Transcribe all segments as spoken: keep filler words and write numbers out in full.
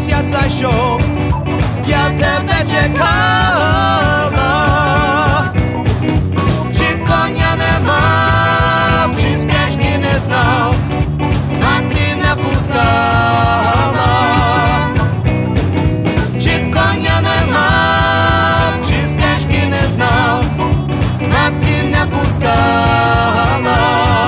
місяця йшов, я тебе чекала. Чи коня не мав, чи стежки не знав, а ти не пускала. Чи коня не мав, чи стежки не знав, а ти не пускала.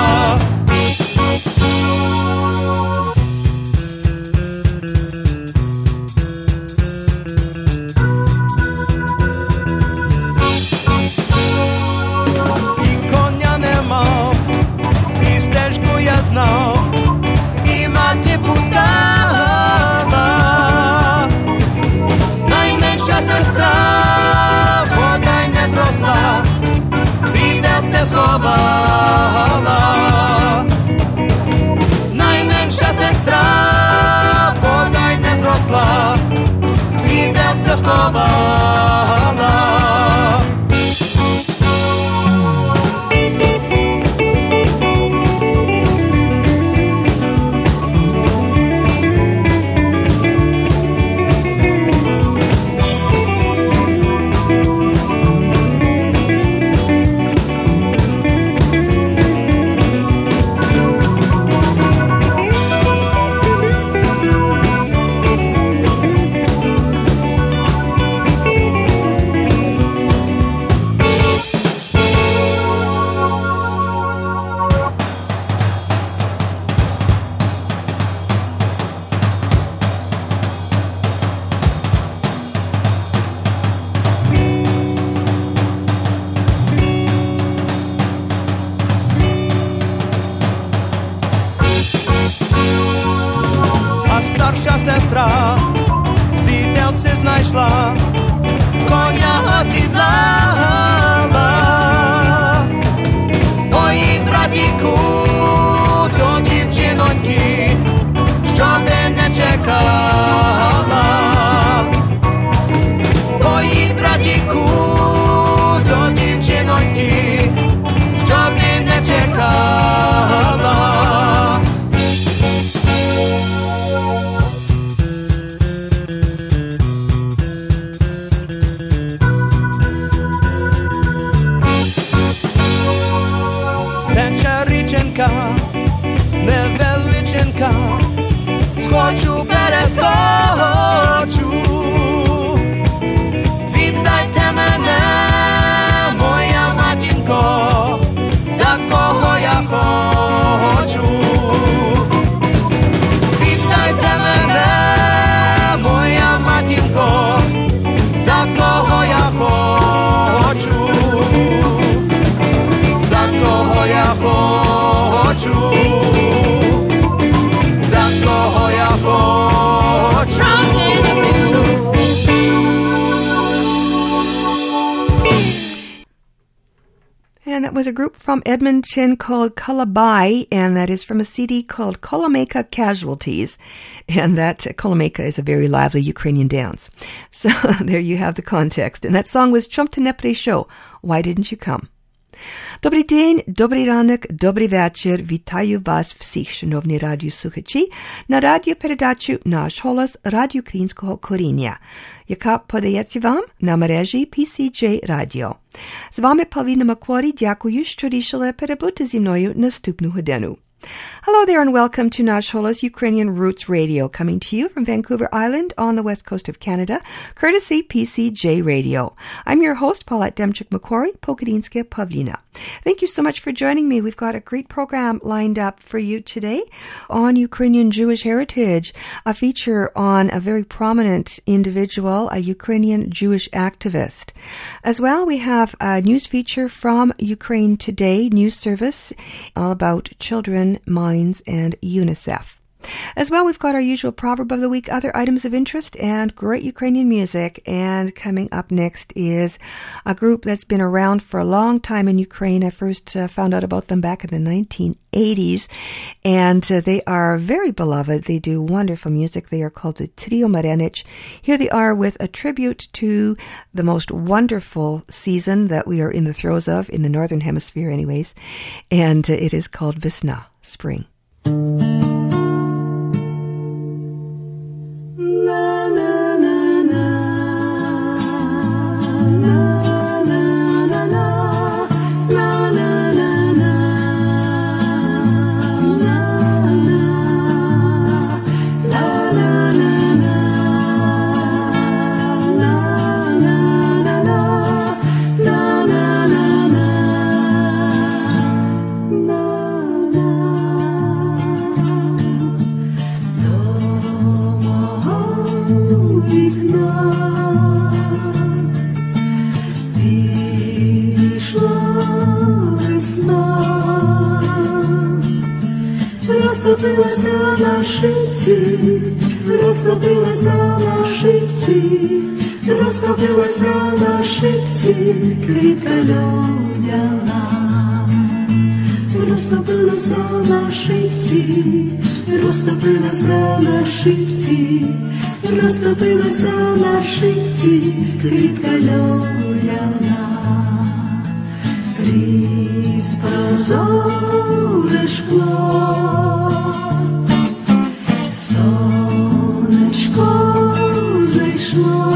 Знав, і мати пускала. Найменша сестра бодай не зросла, сідельце сховала. Найменша сестра бодай не зросла, сідельце сховала. Старша сестра сідельце знайшла, коня осідлала. Поїдь, братіку, до дівчиноньки, щоби не чекала. Поїдь, братіку, до дівчиноньки, щоби не чекала. Невеличенька, схочу, перескочу. Віддайте мене, моя матінко, за кого я хочу. Віддайте мене, моя матінко, за кого я хочу. За кого я хочу. За кого я хочу. And that was a group from Edmonton called Kalabai, and that is from a C D called Kolomeyka Casualties. And that uh, Kolomeyka is a very lively Ukrainian dance. So there you have the context. And that song was Chum to Nepre Show. Why didn't you come? Добрий день, добрий ранок, добрий вечір. Вітаю вас всіх, шановні радіослухачі, на радіопередачу «Наш голос» Радіо Українського коріння, яка подається вам на мережі пі сі джей Радіо. З вами Павліна Макворі. Дякую, що рішили перебути зі мною наступну годину. Hello there and welcome to Nash Hola's Ukrainian Roots Radio, coming to you from Vancouver Island on the west coast of Canada, courtesy P C J Radio. I'm your host, Paulette Demchuk-Macquarie, Pokadinska Pavlina. Thank you so much for joining me. We've got a great program lined up for you today on Ukrainian Jewish heritage, a feature on a very prominent individual, a Ukrainian Jewish activist. As well, we have a news feature from Ukraine Today news service all about children, minds, and UNICEF. As well, we've got our usual proverb of the week, other items of interest, and great Ukrainian music. And coming up next is a group that's been around for a long time in Ukraine. I first uh, found out about them back in the nineteen eighties, and uh, they are very beloved. They do wonderful music. They are called the Trio Marenic. Here they are with a tribute to the most wonderful season that we are in the throes of, in the Northern Hemisphere anyways, and uh, it is called Vesna, Spring. Love. розтопилася на шипці, розтопилася на шипці, розтопилася на шипці, квітка льодяна. Розтопилася на шипці, розтопилася на шипці, розтопилася на шипці, квітка льодяна. Крізь прозоре шкло сонечко зайшло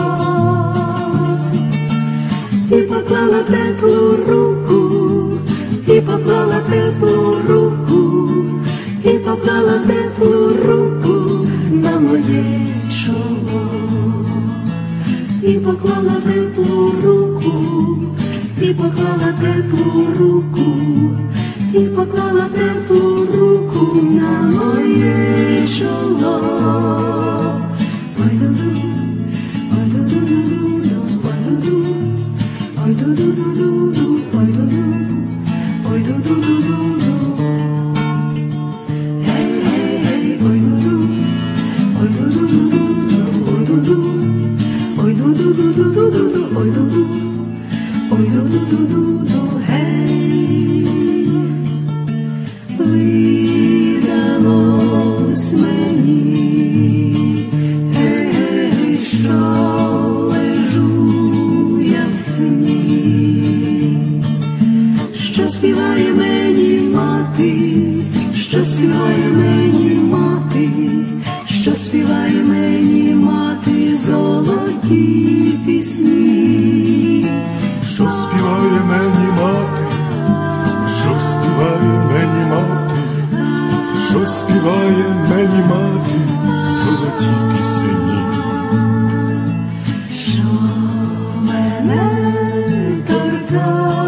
і поклала теплу руку, і поклала теплу руку, і поклала теплу руку на моє чоло, і поклала теплу руку, і поклала теплу руку, і поклала теплу руку на моє чоло. Ой, ду-ду, ой, ду-ду-ду-ду, ой, ду-ду, ой, ду-ду-ду-ду, ой, ду-ду, ой, ду-ду-ду-ду. Гей, гей, гей, ой, ду-ду, ой, ду-ду-ду-ду, ой, ду-ду, ой, ду-ду-ду-ду-ду, ой, ду-ду. Ой, ду-ду-ду-ду-ду, гей, видалось мені, гей, що лежу я в сні, що співає мені мати, що співає мені мати, що співає мені мати золоті пісні. Що співає мені мати, що співає мені мати, що співає мені мати золоті пісні. Що мене торка,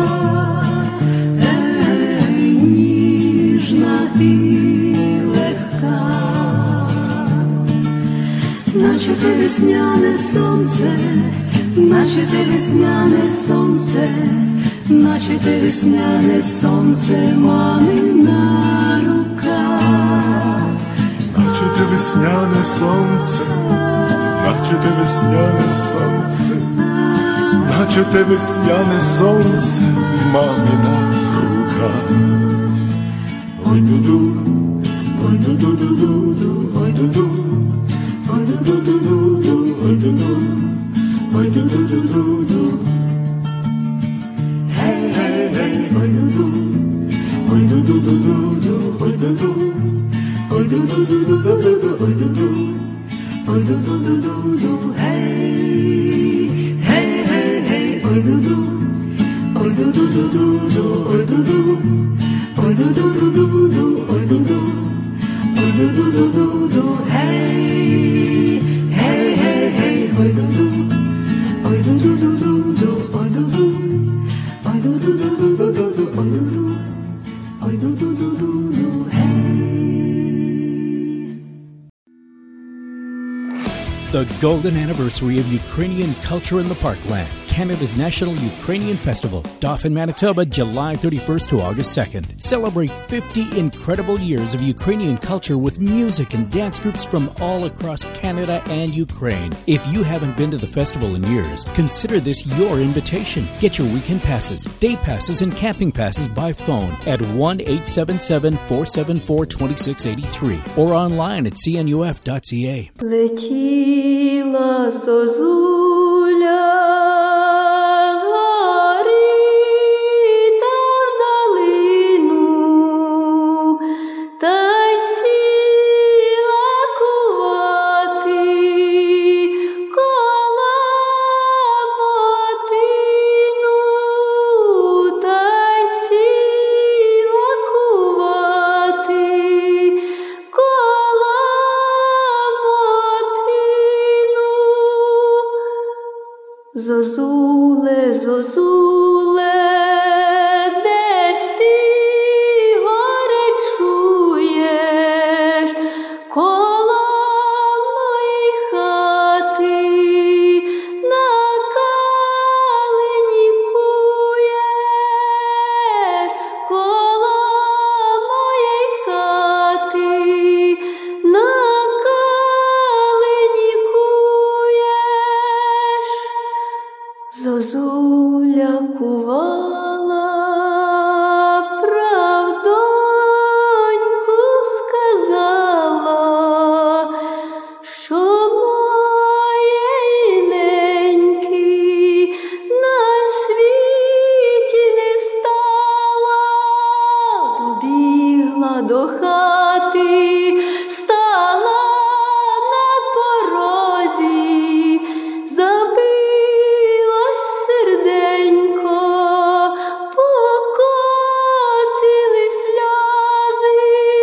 ей, ніжна і легка, наче те весняне сонце, наче те весняне сонце, наче те весняне сонце мамина рука. Наче те весняне сонце, наче те весняне сонце, наче те весняне сонце мамина рука. Ой, ду-ду, Ой, ду-ду-ду-ду-ду, ой, ду-ду, ой, ду-ду-ду-ду-ду, ой, ду-ду. Ой, ду-ду-ду-ду-ду. Гей, гей, гей, ой, ду-ду. Ой, ду-ду-ду-ду-ду, ой, ду-ду. Ой, ду-ду-ду-ду-ду-ду, ой, ду-ду. Ой, ду-ду-ду-ду-ду, гей. Гей, гей, гей, ой, ду-ду. Ой, ду-ду-ду-ду-ду, ой, ду-ду. Ой, ду-ду-ду-ду-ду, ой, ду-ду. Ой, ду-ду-ду-ду-ду, гей. Гей, гей, гей, ой, ду-ду. Ой, ду-ду-ду-ду-ду, ой, ду-ду. Ой, ду-ду-ду-ду-ду-ду, ой, ду-ду. Ой, ду-ду-ду-ду-ду, гей. The golden anniversary of Ukrainian culture in the Parkland. Canada's National Ukrainian Festival, Dauphin, Manitoba, July thirty-first to August second. Celebrate fifty incredible years of Ukrainian culture with music and dance groups from all across Canada and Ukraine. If you haven't been to the festival in years, consider this your invitation. Get your weekend passes, day passes, and camping passes by phone at one eight seven seven, four seven four, two six eight three or online at c n u f dot c a. Летіла зозуля з гори та в долину, та й сіла кувати коло мотину, та й сіла кувати коло мотину. Зозуле, зозуле, десь ти горе чуєш, коло моєї хати на калині куєш, коло моєї хати до хати, стала на порозі, забилось серденько, покотили сльози,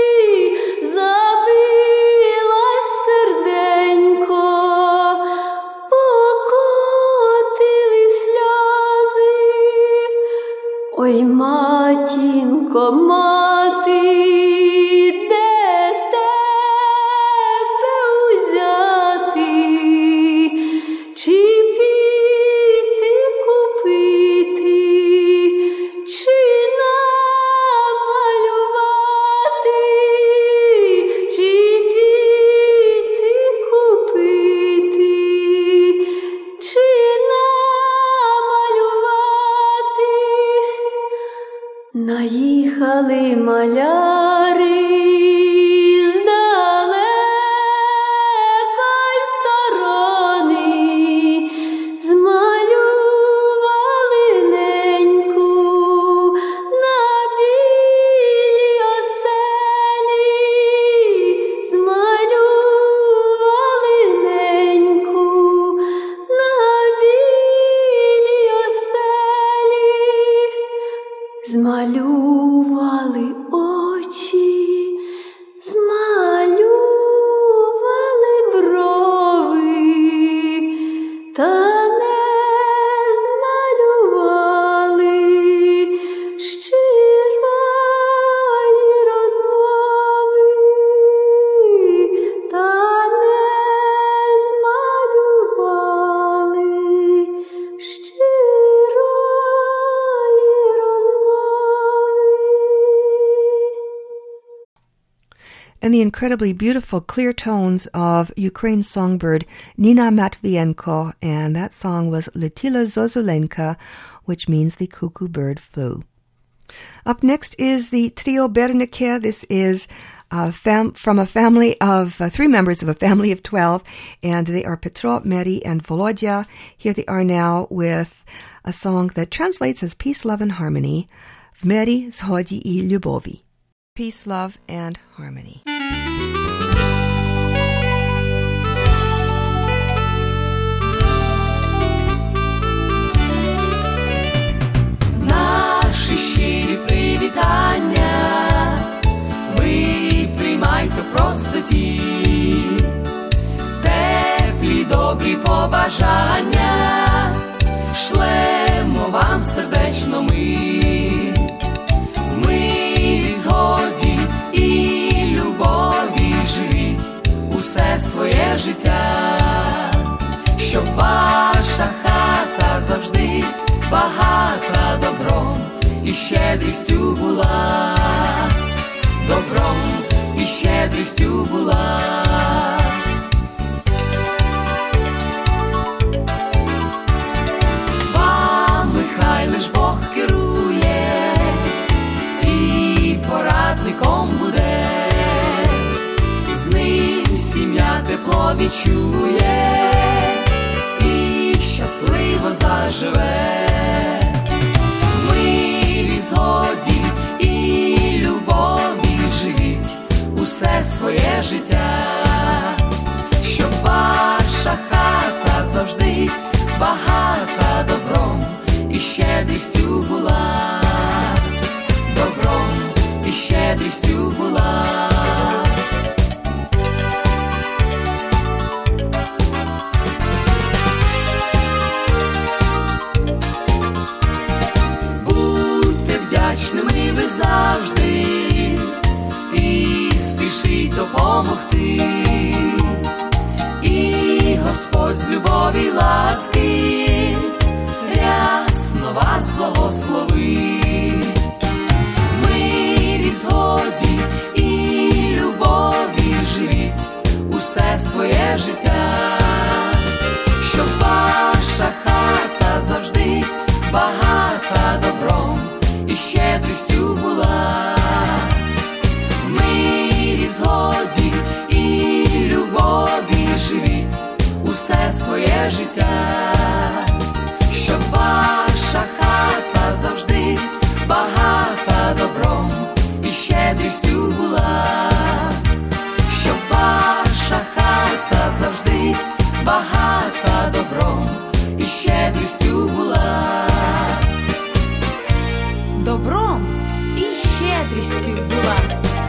забилось серденько, покотили сльози. Ой, матінко, мати, де тебе узяти? Чи піти купити, чи намалювати? Чи піти купити, чи намалювати? Наїхали маляри з далекої сторони, змалювали неньку на білій оселі, змалювали неньку на білій оселі, змалювали очі, змалювали брови, та не змалювали щирої розмови, та не змалювали щирої And the incredibly beautiful clear tones of Ukraine songbird Nina Matvienko, and that song was Letila Zozulenka, which means the cuckoo bird flew. Up next is the Trio Bernike. This is uh, fam- from a family of uh, three members of a family of twelve, and they are Petro, Mary, and Volodya. Here they are now with a song that translates as Peace, Love, and Harmony. В мирі, згоді і любові. Peace, love, and harmony. Наші щирі привітання ви приймайте в простоті, теплі добрі побажання шлемо вам сердечно ми. В мирі, згоді і любові живіть усе своє життя, щоб ваша хата завжди багата добром і щедрістю була, добром і щедрістю була. Вами хай лиш Бог керує і порадником буде, з ним сім'я тепло відчує і щасливо заживе. В мирі, згоді і любові живіть усе своє життя, щоб ваша хата завжди багата добром і щедрістю була, добром і щедрістю була. Будьте вдячними ви завжди і спішіть допомогти, і Господь з любові й ласки рясно вас благословить. В мирі, згоді і любові живіть усе своє життя, щоб ваша хата завжди багата добром і щедрістю була. В мирі, згоді і любові живіть усе своє життя, щоб ваша хата завжди багата добром і щедрістю була. Christu Gulag.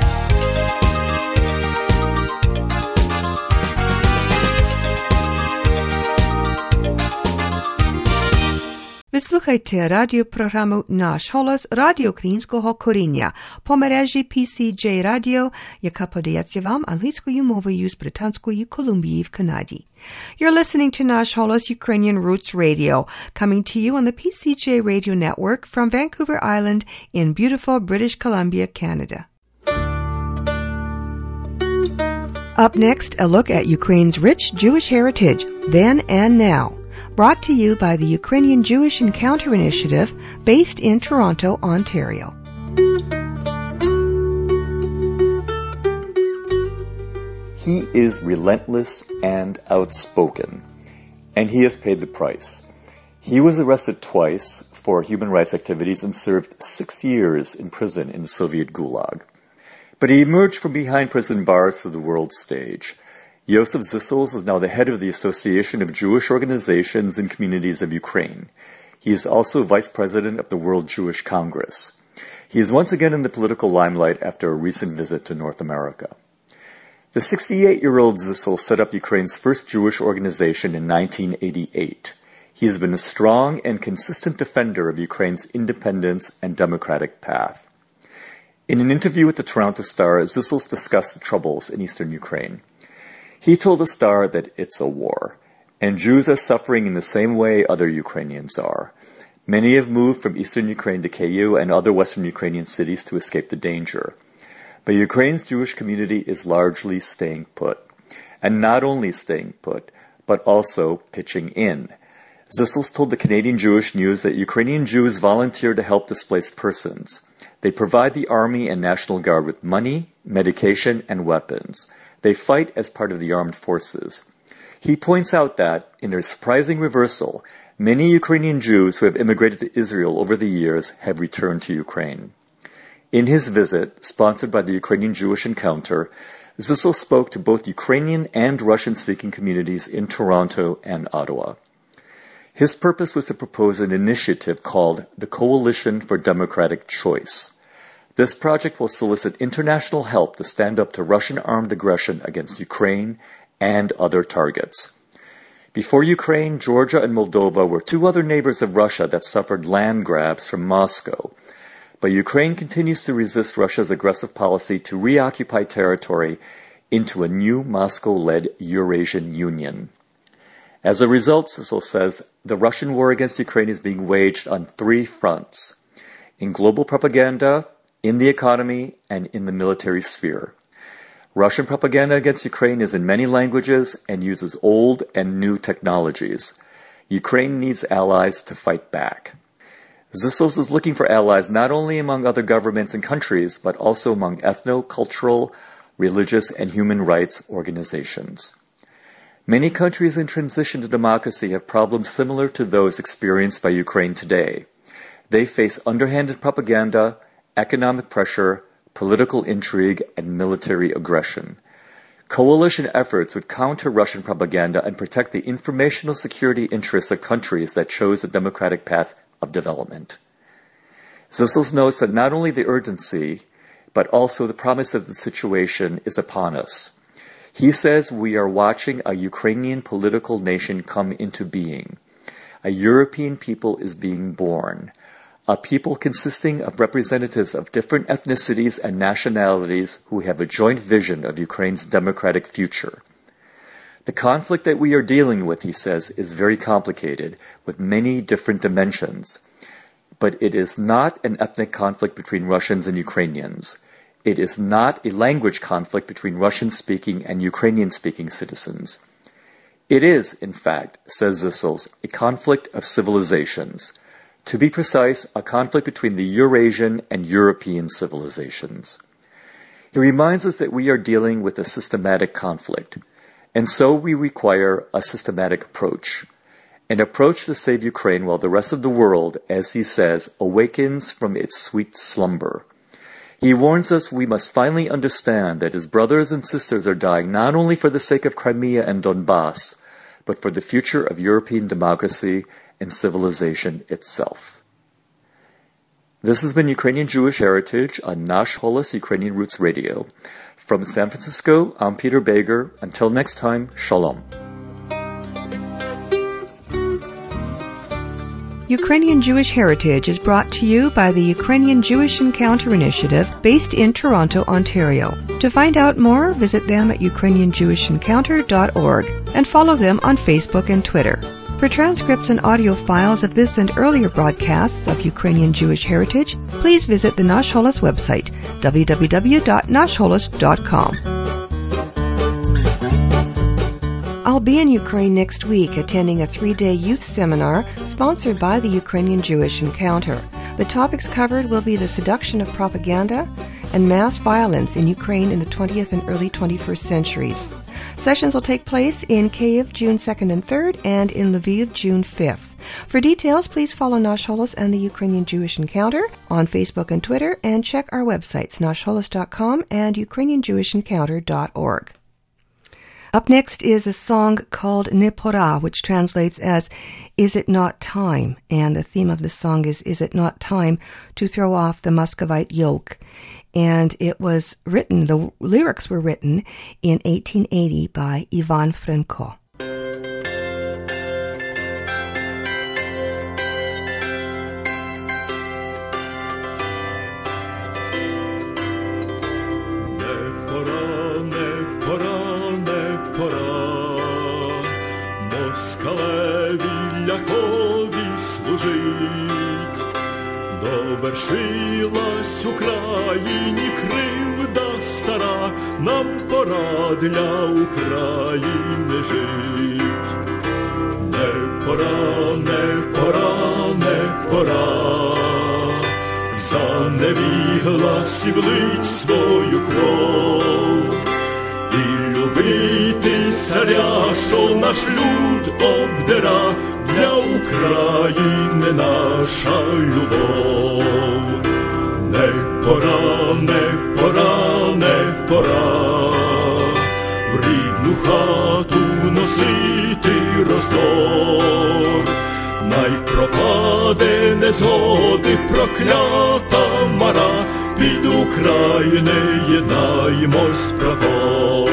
Ви слухайте радіопрограму «Наш голос» радіоукраїнського коріння по мережі пі сі джей Radio, яка подається вам англійською мовою з Британської Колумбії в Канаді. You're listening to «Наш голос» Ukrainian Roots Radio, coming to you on the пі сі джей Radio Network from Vancouver Island in beautiful British Columbia, Canada. Up next, a look at Ukraine's rich Jewish heritage, then and now. Brought to you by the Ukrainian Jewish Encounter Initiative, based in Toronto, Ontario. He is relentless and outspoken, and he has paid the price. He was arrested twice for human rights activities and served six years in prison in the Soviet Gulag. But he emerged from behind prison bars to the world stage. Yosef Zissels is now the head of the Association of Jewish Organizations and Communities of Ukraine. He is also vice president of the World Jewish Congress. He is once again in the political limelight after a recent visit to North America. The sixty-eight-year-old Zissels set up Ukraine's first Jewish organization in nineteen eighty-eight. He has been a strong and consistent defender of Ukraine's independence and democratic path. In an interview with the Toronto Star, Zissels discussed the troubles in eastern Ukraine. He told the Star that it's a war, and Jews are suffering in the same way other Ukrainians are. Many have moved from eastern Ukraine to Kyiv and other western Ukrainian cities to escape the danger. But Ukraine's Jewish community is largely staying put. And not only staying put, but also pitching in. Zissels told the Canadian Jewish News that Ukrainian Jews volunteer to help displaced persons. They provide the Army and National Guard with money, medication, and weapons. They fight as part of the armed forces. He points out that, in a surprising reversal, many Ukrainian Jews who have immigrated to Israel over the years have returned to Ukraine. In his visit, sponsored by the Ukrainian Jewish Encounter, Zissels spoke to both Ukrainian and Russian-speaking communities in Toronto and Ottawa. His purpose was to propose an initiative called the Coalition for Democratic Choice. This project will solicit international help to stand up to Russian armed aggression against Ukraine and other targets. Before Ukraine, Georgia and Moldova were two other neighbors of Russia that suffered land grabs from Moscow. But Ukraine continues to resist Russia's aggressive policy to reoccupy territory into a new Moscow-led Eurasian Union. As a result, Zissels says, the Russian war against Ukraine is being waged on three fronts: in global propaganda, in the economy, and in the military sphere. Russian propaganda against Ukraine is in many languages and uses old and new technologies. Ukraine needs allies to fight back. Zissels is looking for allies not only among other governments and countries, but also among ethno-cultural, religious, and human rights organizations. Many countries in transition to democracy have problems similar to those experienced by Ukraine today. They face underhanded propaganda, economic pressure, political intrigue, and military aggression. Coalition efforts would counter Russian propaganda and protect the informational security interests of countries that chose the democratic path of development. Zissels notes that not only the urgency, but also the promise of the situation is upon us. He says we are watching a Ukrainian political nation come into being. A European people is being born. A people consisting of representatives of different ethnicities and nationalities who have a joint vision of Ukraine's democratic future. The conflict that we are dealing with, he says, is very complicated, with many different dimensions. But it is not an ethnic conflict between Russians and Ukrainians. It is not a language conflict between Russian-speaking and Ukrainian-speaking citizens. It is, in fact, says Zissels, a conflict of civilizations. To be precise, a conflict between the Eurasian and European civilizations. He reminds us that we are dealing with a systematic conflict, and so we require a systematic approach. An approach to save Ukraine while the rest of the world, as he says, awakens from its sweet slumber. He warns us we must finally understand that his brothers and sisters are dying not only for the sake of Crimea and Donbass, but for the future of European democracy and civilization itself. This has been Ukrainian Jewish Heritage on Nash Holos Ukrainian Roots Radio. From San Francisco, I'm Peter Bager. Until next time, Shalom. Ukrainian Jewish Heritage is brought to you by the Ukrainian Jewish Encounter Initiative based in Toronto, Ontario. To find out more, visit them at ukrainian jewish encounter dot org and follow them on Facebook and Twitter. For transcripts and audio files of this and earlier broadcasts of Ukrainian Jewish Heritage, please visit the Nash Holos website, w w w dot nash holos dot com. I'll be in Ukraine next week attending a three-day youth seminar sponsored by the Ukrainian Jewish Encounter. The topics covered will be the seduction of propaganda and mass violence in Ukraine in the twentieth and early twenty-first centuries. Sessions will take place in Kyiv June second and third and in Lviv June fifth. For details, please follow Nash Holos and the Ukrainian Jewish Encounter on Facebook and Twitter, and check our websites, nash holos dot com and ukrainian jewish encounter dot org. Up next is a song called Ne Pora, which translates as Is It Not Time? And the theme of the song is Is It Not Time to Throw Off the Muscovite Yoke? And it was written, the lyrics were written in eighteen eighty by Ivan Franko. Довершилась Україні кривда стара, нам пора для України жить. Не пора, не пора, не пора, заневіглась і влить свою кров, і любити царя, що наш люд обдира, для України наша любов. Не пора, не пора, не пора в рідну хату носити роздор. Най пропаде незгоди проклята мара, під України єднаймось прапор.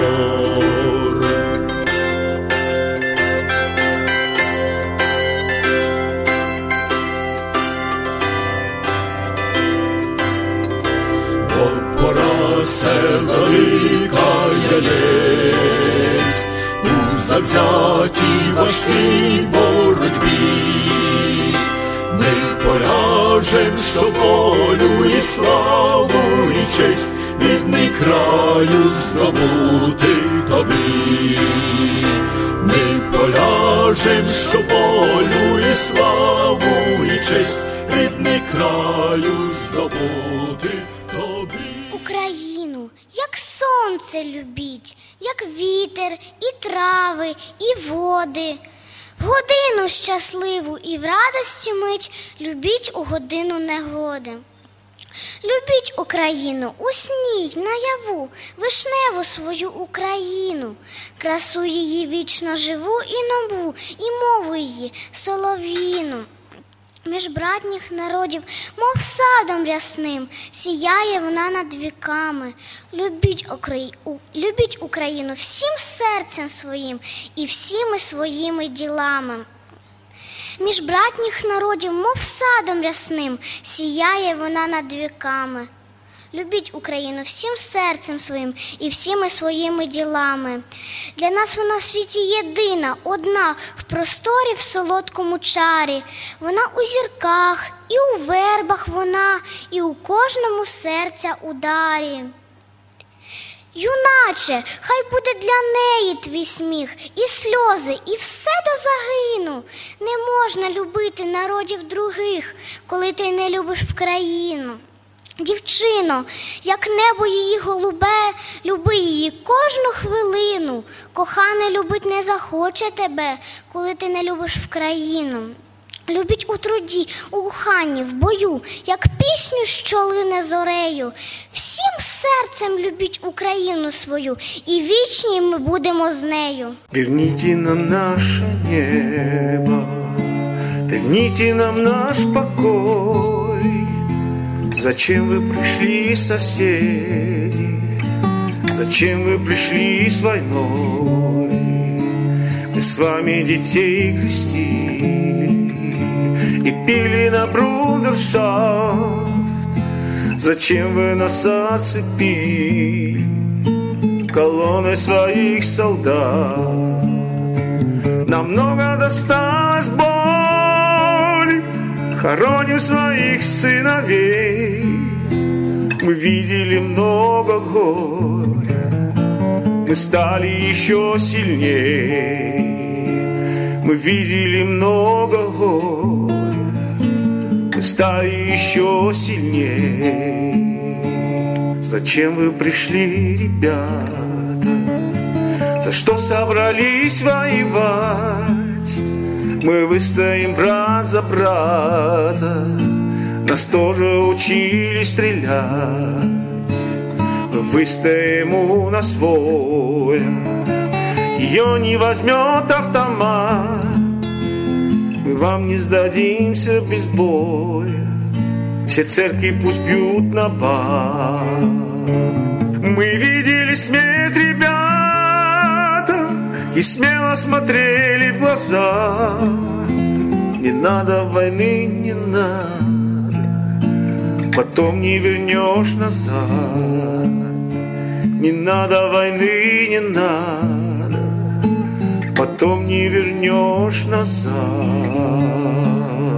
Все велика єсть у завзятій важкій боротьбі. Ми поляжем, щоб волю і славу і честь рідний краю здобути тобі. Ми поляжем, щоб волю і славу і честь рідний краю здобути тобі. Україну, як сонце любіть, як вітер, і трави, і води. Годину щасливу і в радості мить любіть у годину негоди. Любіть Україну у сні й наяву, вишневу свою Україну, красу її вічно живу і нову, і мову її солов'їну. Між братніх народів, мов садом рясним, сіяє вона над віками. Любіть, Украї... Любіть Україну всім серцем своїм і всіми своїми ділами. Між братніх народів, мов садом рясним, сіяє вона над віками. Любіть Україну всім серцем своїм і всіми своїми ділами. Для нас вона в світі єдина, одна, в просторі, в солодкому чарі. Вона у зірках, і у вербах вона, і у кожному серця ударі. Юначе, хай буде для неї твій сміх, і сльози, і все до загину. Не можна любити народів других, коли ти не любиш в країну. Дівчино, як небо її голубе, люби її кожну хвилину. Коханий любить не захоче тебе, коли ти не любиш в країну. Любіть у труді, у коханні, в бою, як пісню, що лине зорею. Всім серцем любіть Україну свою, і вічні ми будемо з нею. Верните нам наше небо, верните нам наш покой. Зачем вы пришли, соседи? Зачем вы пришли с войной? Мы с вами детей крестили и пили на брудершафт. Зачем вы нас оцепили колонной своих солдат? Нам много досталось боли, хороним своих сыновей. Мы видели много горя, мы стали еще сильнее. Мы видели много горя, мы стали еще сильнее. Зачем вы пришли, ребята? За что собрались воевать? Мы выстоим брат за брата. Нас тоже учили стрелять. Мы выстоим, у нас воля. Ее не возьмет автомат. Мы вам не сдадимся без боя. Все церкви пусть бьют на бат. Мы видели смерть, ребята, и смело смотрели в глаза. Не надо войны, не надо, потом не вернешь назад. Не надо войны, не надо, потом не вернешь назад.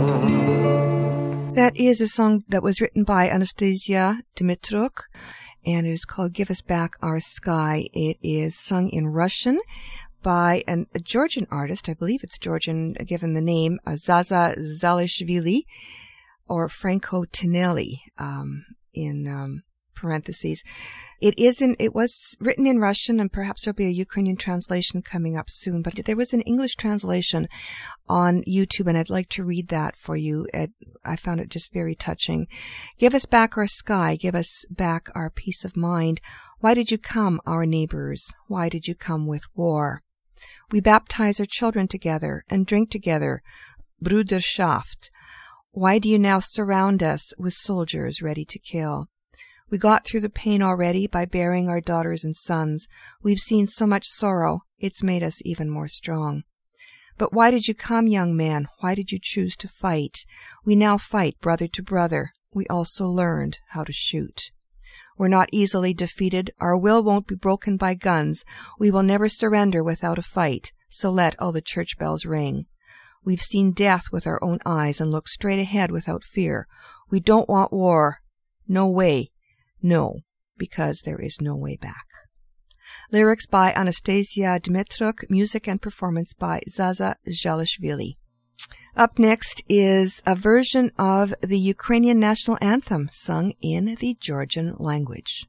That is a song that was written by Anastasia Dimitruk, and it is called Give Us Back Our Sky. It is sung in Russian by an, a Georgian artist. I believe it's Georgian, given the name uh, Zaza Zalishvili, or Franco Tinelli, um, in um, parentheses. It is in, it was written in Russian, and perhaps there'll be a Ukrainian translation coming up soon, but there was an English translation on YouTube, and I'd like to read that for you. It, I found it just very touching. Give us back our sky. Give us back our peace of mind. Why did you come, our neighbors? Why did you come with war? We baptize our children together and drink together, Bruderschaft. Why do you now surround us with soldiers ready to kill? We got through the pain already by burying our daughters and sons. We've seen so much sorrow, it's made us even more strong. But why did you come, young man? Why did you choose to fight? We now fight brother to brother. We also learned how to shoot. We're not easily defeated. Our will won't be broken by guns. We will never surrender without a fight, so let all the church bells ring. We've seen death with our own eyes and look straight ahead without fear. We don't want war. No way. No, because there is no way back. Lyrics by Anastasia Dimitruk, music and performance by Zaza Zalishvili. Up next is a version of the Ukrainian national anthem sung in the Georgian language.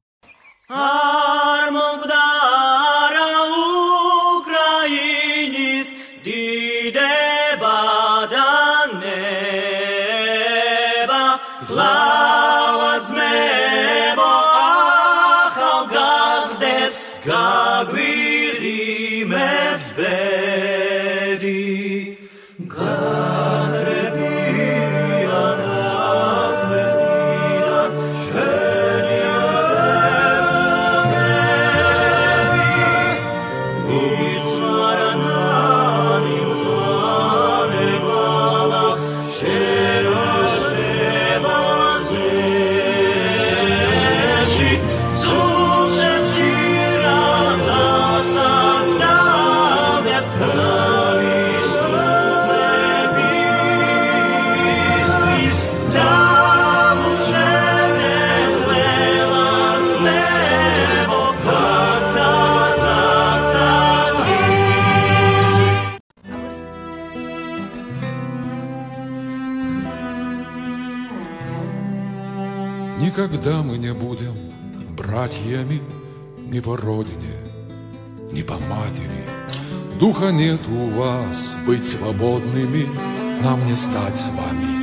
Никогда мы не будем братьями ни по родине, ни по матери. Духа нет у вас быть свободными, нам не стать с вами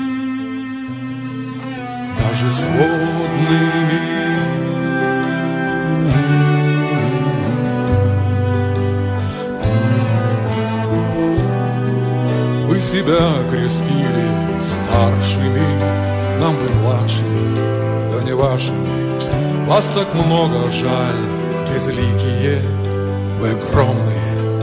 даже сводными. Вы себя крестили старшими, нам бы младшими. устами вашими. Вас так много, жаль, безликие, вы огромные.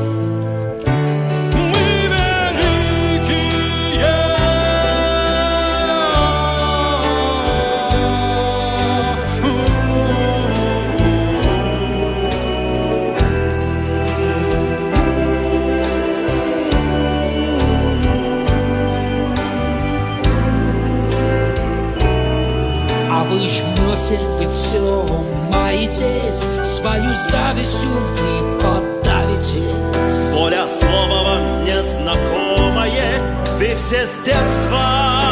Вы жмете, вы все маетесь, свою завистью вы подавитесь. Воля слова вам незнакомое, вы все с детства,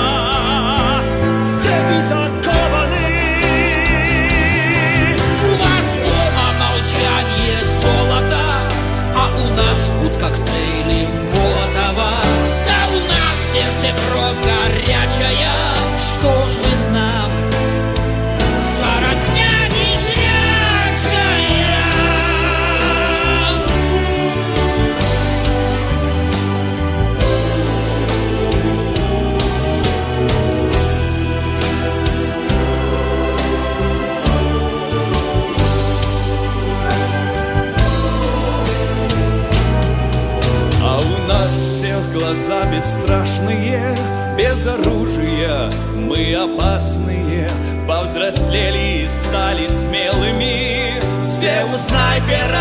где вы закованы. У вас дома молчание золота, а у нас жгут коктейли Молотова. Да у нас сердце кровь горячая, что ж вы нам? Глаза бесстрашные, без оружия, мы опасные, повзрослели и стали смелыми, все у снайперов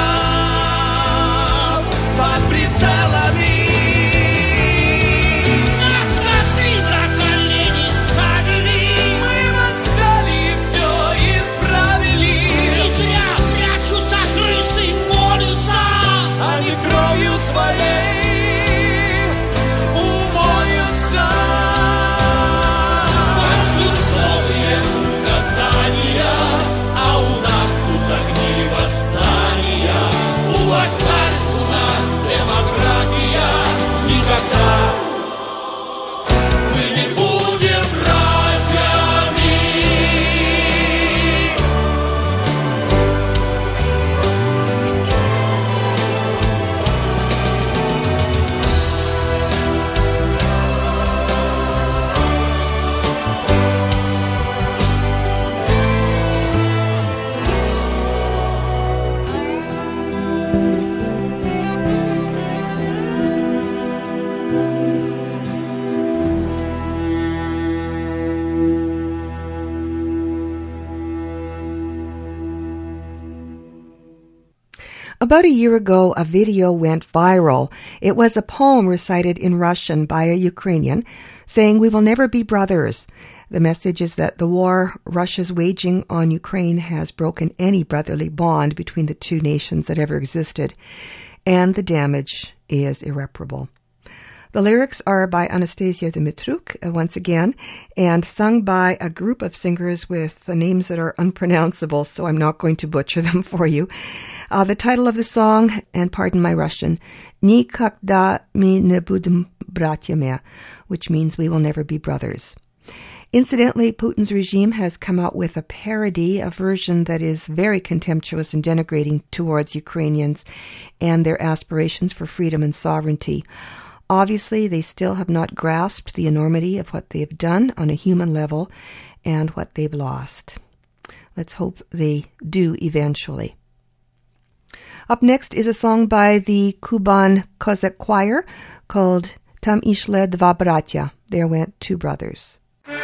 под прицелами. Нас коты до колени ставили, мы восстали и все исправили. И зря прячутся крысы, молятся, они кровью своей а у нас тут огни восстания. У властях у нас демократия. Никогда мы не будем братьями. About a year ago, a video went viral. It was a poem recited in Russian by a Ukrainian saying, "We will never be brothers." The message is that the war Russia's waging on Ukraine has broken any brotherly bond between the two nations that ever existed, and the damage is irreparable. The lyrics are by Anastasia Dimitruk, uh, once again, and sung by a group of singers with uh, names that are unpronounceable, so I'm not going to butcher them for you. Uh, the title of the song, and pardon my Russian, Nikogda my ne budem bratyami, which means we will never be brothers. Incidentally, Putin's regime has come out with a parody, a version that is very contemptuous and denigrating towards Ukrainians and their aspirations for freedom and sovereignty. Obviously, they still have not grasped the enormity of what they've done on a human level and what they've lost. Let's hope they do eventually. Up next is a song by the Kuban Kozak Choir called Tam Ishle Dva Bratya. There went two brothers.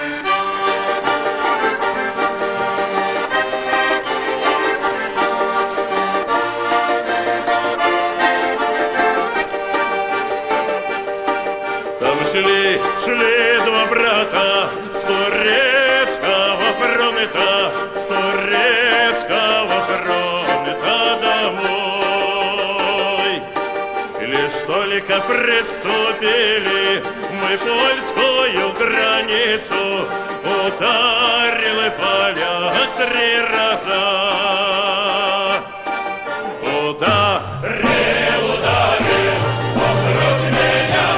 Шли, шли два брата с турецкого фронта, с турецкого фронта домой. Лишь только приступили мы польскую границу, ударили поля три раза. Ударил, ударил, он против меня.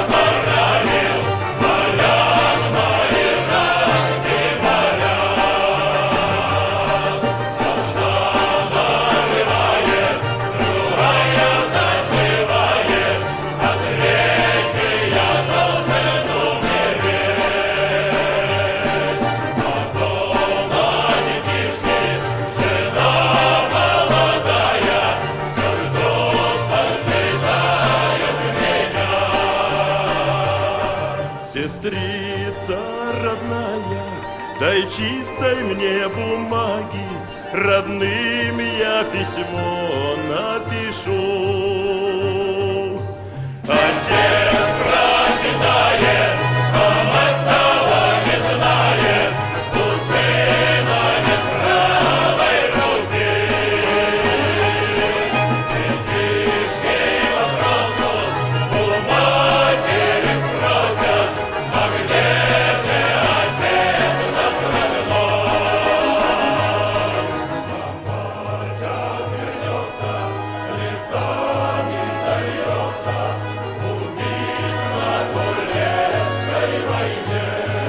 Сестрица родная, дай чистой мне бумаги, родным я письмо напишу. Отец прочитает, а мать того не знает, у сына нет правой руки. Детишки вопросу у матери спросят, а где же отец наш родной? А мать отвернется, слезами зальется, убит на Турецкой войне.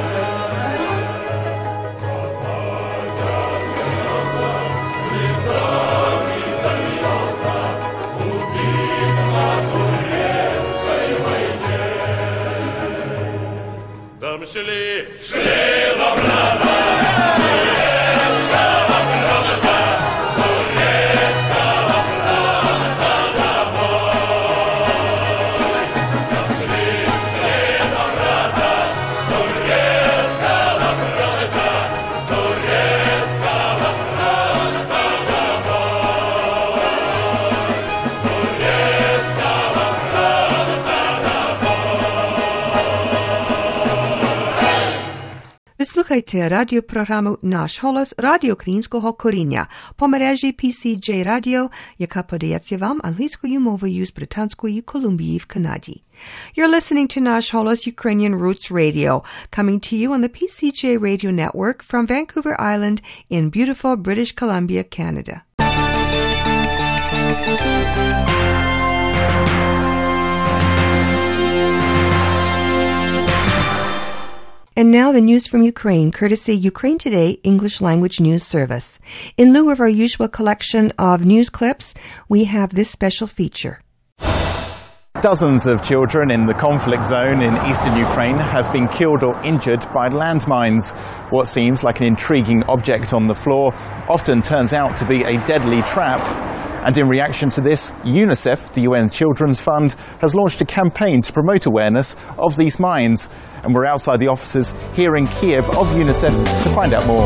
А мать отвернется, слезами зальется, убит на Турецкой войне. Там шли, Шли до брата, Турецкого фронта, с Турецкого фронта домой. Там шли, шли до брата, с Турецкого фронта, с Турецкого фронта домой. С Турецкого фронта Ви слухайте радіопрограму «Наш голос» Радіо Українського коріння по мережі пі сі джей Radio, яка подається вам англійською мовою з Британської Колумбії в Канаді. You're listening to Nash Holos Ukrainian Roots Radio, coming to you on the P C J Radio Network from Vancouver Island in beautiful British Columbia, Canada. And now the news from Ukraine, courtesy Ukraine Today English Language News Service. In lieu of our usual collection of news clips, we have this special feature. Dozens of children in the conflict zone in eastern Ukraine have been killed or injured by landmines. What seems like an intriguing object on the floor often turns out to be a deadly trap. And in reaction to this, UNICEF, the U N Children's Fund, has launched a campaign to promote awareness of these mines. And we're outside the offices here in Kiev of UNICEF to find out more.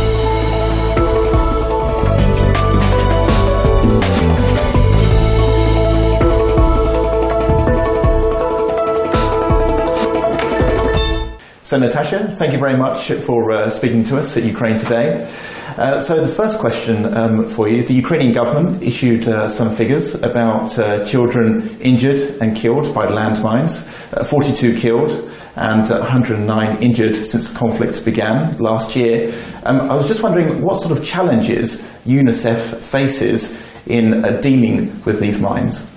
So Natasha, thank you very much for uh, speaking to us at Ukraine Today. Uh, so the first question um, for you, the Ukrainian government issued uh, some figures about uh, children injured and killed by landmines, uh, forty-two killed and uh, one hundred nine injured since the conflict began last year. Um, I was just wondering what sort of challenges UNICEF faces in uh, dealing with these mines.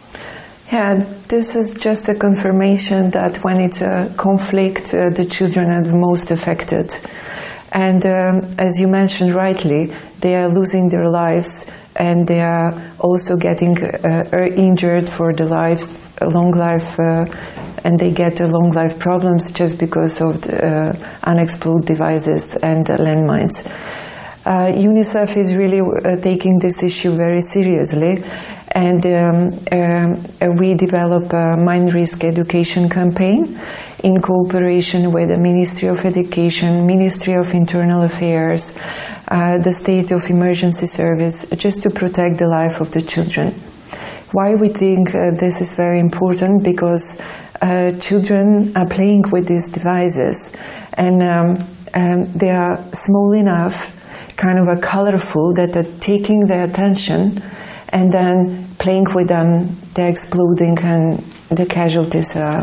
Yeah, this is just a confirmation that when it's a conflict, uh, the children are the most affected. And um, as you mentioned rightly, they are losing their lives and they are also getting uh, injured for the life, a long life, uh, and they get a long life problems just because of the, uh, unexploded devices and the landmines. Uh, UNICEF is really uh, taking this issue very seriously, and um, um, we develop a mine risk education campaign in cooperation with the Ministry of Education, Ministry of Internal Affairs, uh, the State of Emergency Service, just to protect the life of the children. Why we think uh, this is very important? Because uh, children are playing with these devices, and um, um, they are small enough, kind of a colorful, that are taking their attention, and then playing with them, they're exploding, and the casualties are,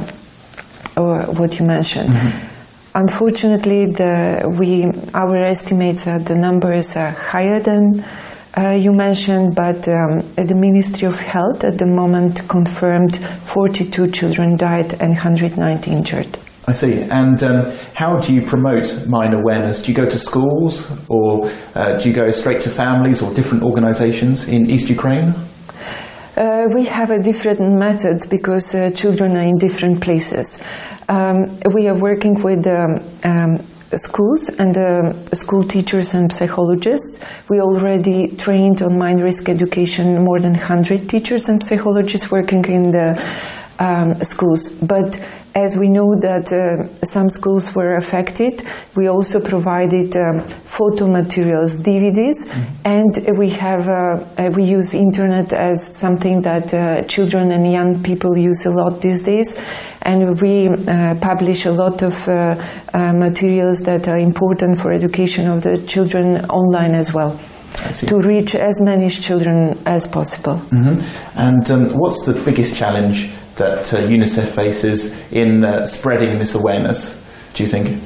or what you mentioned. Mm-hmm. Unfortunately, the, we our estimates are the numbers are higher than uh, you mentioned, but um, the Ministry of Health at the moment confirmed forty-two children died and one hundred ninety injured. I see. And um, how do you promote mine awareness? Do you go to schools, or uh, do you go straight to families or different organizations in East Ukraine? Uh, we have a different methods because uh, children are in different places. Um, we are working with um, um, schools and uh, school teachers and psychologists. We already trained on mine risk education more than one hundred teachers and psychologists working in the um, schools. But as we know that uh, some schools were affected, we also provided um, photo materials, D V Ds, mm-hmm. and we have uh, uh, we use internet as something that uh, children and young people use a lot these days, and we uh, publish a lot of uh, uh, materials that are important for education of the children online as well, to reach as many children as possible. Mm-hmm. And um, what's the biggest challenge that uh, UNICEF faces in uh, spreading this awareness, do you think?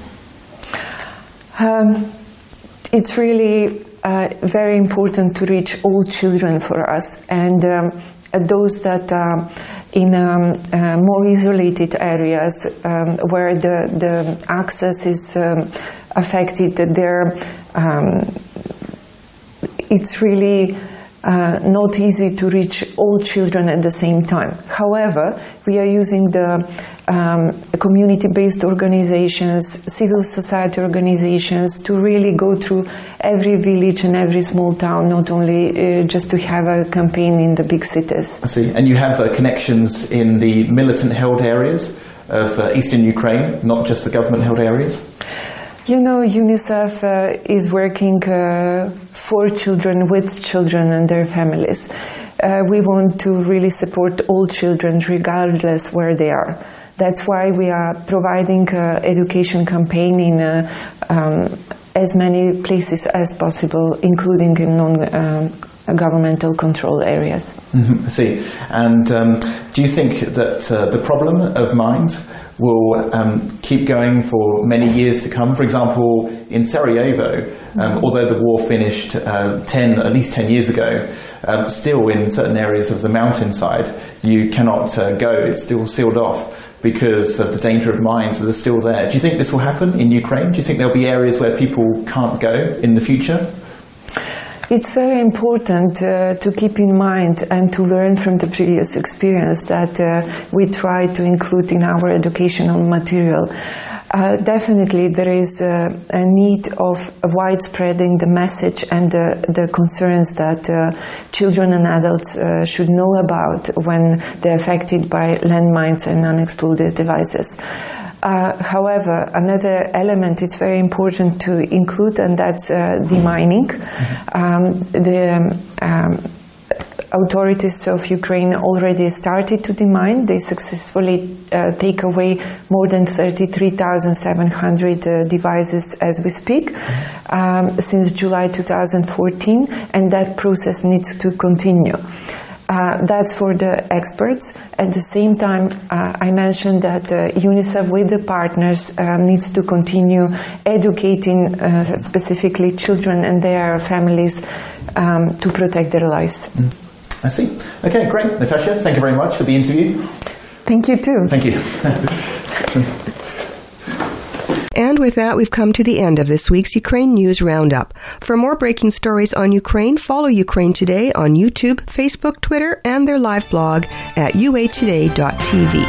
Um, it's really uh, very important to reach all children for us, and um, those that are in um, uh, more isolated areas um, where the, the access is um, affected, there um, it's really Uh, not easy to reach all children at the same time. However, we are using the um, community-based organizations, civil society organizations to really go through every village and every small town, not only uh, just to have a campaign in the big cities. I see. And you have uh, connections in the militant-held areas of uh, eastern Ukraine, not just the government-held areas? You know, UNICEF uh, is working uh, for children, with children and their families. Uh, we want to really support all children regardless where they are. That's why we are providing uh, education campaign in uh, um, as many places as possible, including in non-governmental um, control areas. Mm-hmm. I see. And um, do you think that uh, the problem of mines will um, keep going for many years to come? For example, in Sarajevo, um, although the war finished uh, ten, at least ten years ago, um, still in certain areas of the mountainside, you cannot uh, go. It's still sealed off because of the danger of mines that are still there. Do you think this will happen in Ukraine? Do you think there'll be areas where people can't go in the future? It's very important uh, to keep in mind and to learn from the previous experience that uh, we try to include in our educational material. Uh, definitely there is uh, a need of widespreading the message and the, the concerns that uh, children and adults uh, should know about when they're affected by landmines and unexploded devices. Uh, however, another element it's very important to include, and that's uh, demining. Um, the um, authorities of Ukraine already started to demine. They successfully uh, take away more than thirty-three thousand seven hundred uh, devices as we speak um, since July two thousand fourteen, and that process needs to continue. Uh, that's for the experts. At the same time, uh, I mentioned that uh, UNICEF with the partners uh, needs to continue educating uh, specifically children and their families um, to protect their lives. Mm. I see. Okay, great. Natasha, thank you very much for the interview. Thank you too. Thank you. And with that, we've come to the end of this week's Ukraine News Roundup. For more breaking stories on Ukraine, follow Ukraine Today on YouTube, Facebook, Twitter, and their live blog at u a today dot t v.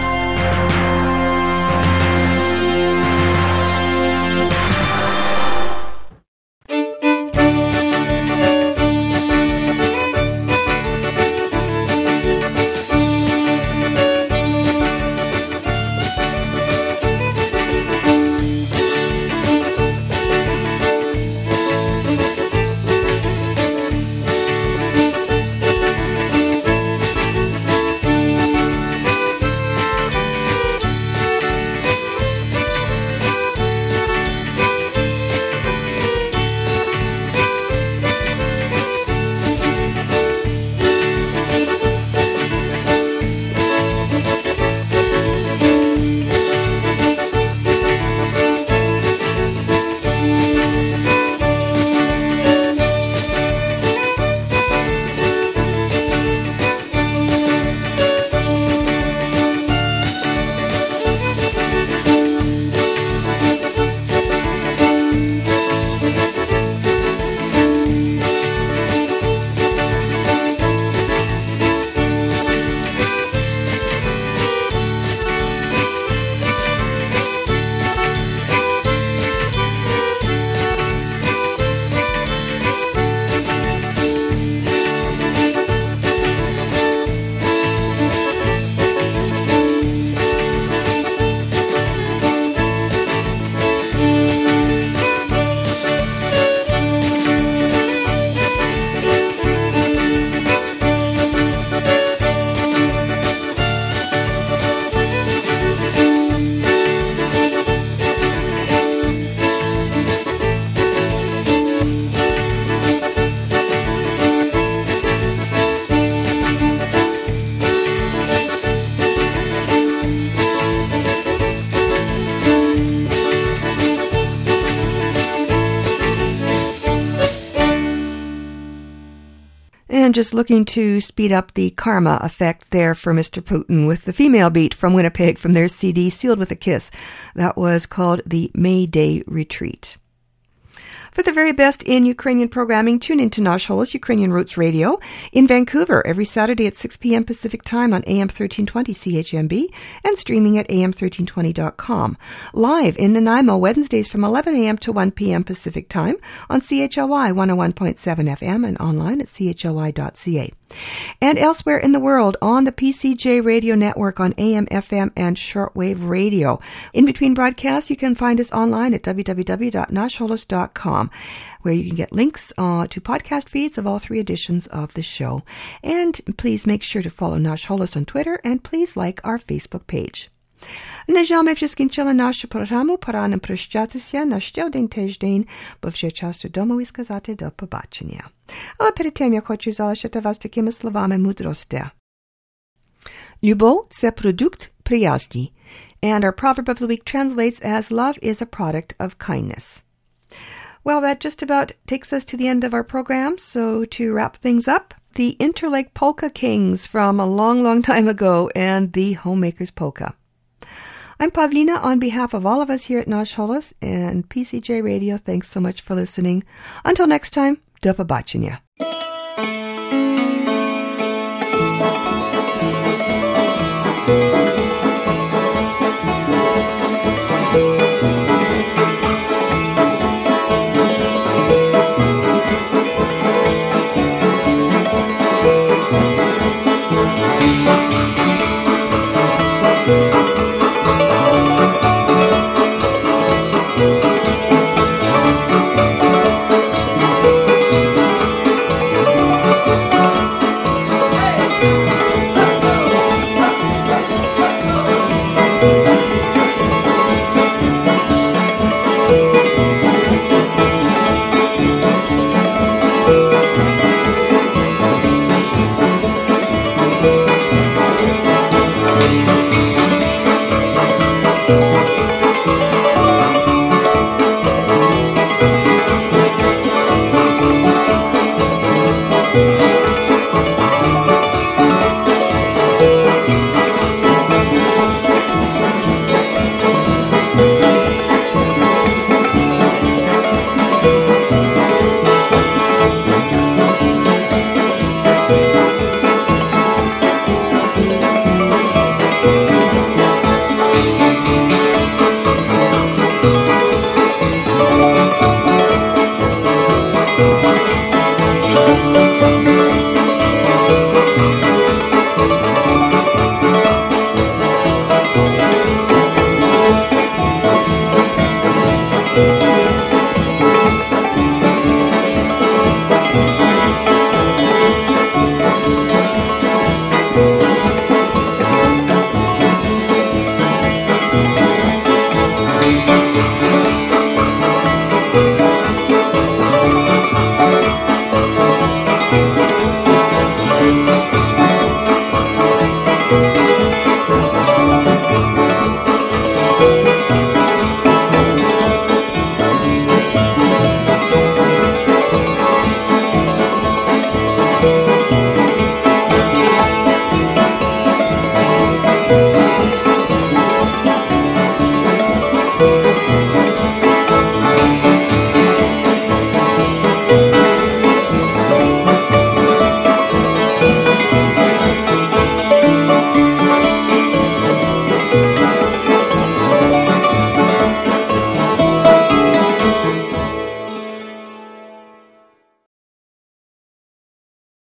And just looking to speed up the karma effect there for Mister Putin with the female beat from Winnipeg from their C D Sealed with a Kiss. That was called the May Day Retreat. For the very best in Ukrainian programming, tune in to Nash Holos Ukrainian Roots Radio in Vancouver every Saturday at six p.m. Pacific Time on A M thirteen twenty C H M B and streaming at A M thirteen twenty dot com. Live in Nanaimo Wednesdays from eleven a.m. to one p.m. Pacific Time on C H L Y one oh one point seven F M and online at C H L Y dot C A. And elsewhere in the world on the P C J Radio Network on A M, F M, and shortwave radio. In between broadcasts, you can find us online at w w w dot nash holos dot com, where you can get links uh, to podcast feeds of all three editions of the show. And please make sure to follow Nash Holos on Twitter, and please like our Facebook page. На жаль, ми вже скінчили нашу програму, пора нам прощатися на ще один тиждень, бо вже час додому і сказати до побачення. Але перед тим я хочу залишити вас такими словами мудрості. Любов – це продукт приязні. And our proverb of the week translates as love is a product of kindness. Well, that just about takes us to the end of our program, so to wrap things up, the Interlake Polka Kings from a long, long time ago and the Homemaker's Polka. I'm Pavlina on behalf of all of us here at Nash Holos and P C J Radio. Thanks so much for listening. Until next time, do побачення.